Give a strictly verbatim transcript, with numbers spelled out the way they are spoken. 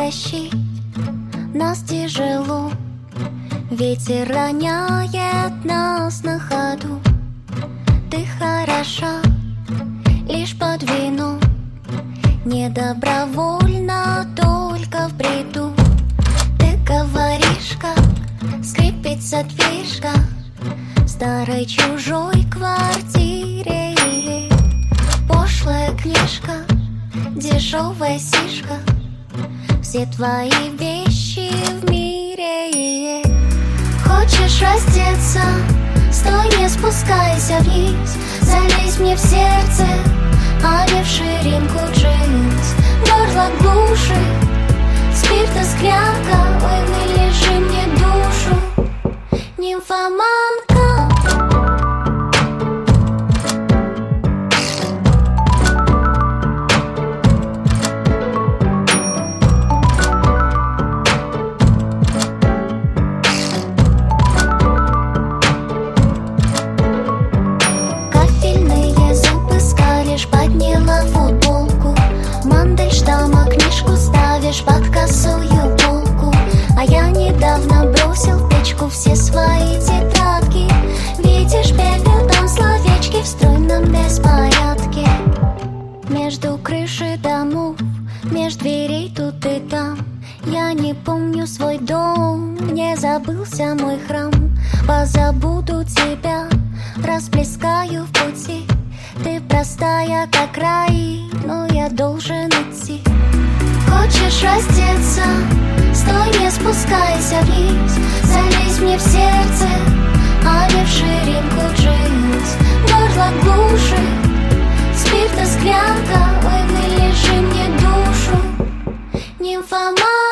тащить нас тяжело. Ветер роняет нас на ходу. Ты хороша лишь под вину, не добровольно, только в бреду. Ты говоришь, как скрипит задвижка в старой чужой квартире. Пошлая книжка, дешевая сишка, все твои вещи в мире. Хочешь раздеться? Стой, не спускайся вниз, залезь мне в сердце, а не в ширинку джинс. Горло глушит спирта склянка, ой, вылежи мне душу, нимфоманка. Подняла футболку, Мандельштама книжку ставишь под косую полку. А я недавно бросил в печку все свои тетрадки. Видишь, пепел, там словечки в стройном беспорядке. Между крыши домов, меж дверей тут и там, я не помню свой дом, не забылся мой храм. Позабуду тебя, расплескаю в пути. Ты простая, как рай, но я должен идти. Хочешь раздеться? Стой, не спускайся вниз, залезь мне в сердце, а не в ширинку джинс. Горло глушит спирта склянка, ой, вылежи мне душу, нимфоманка.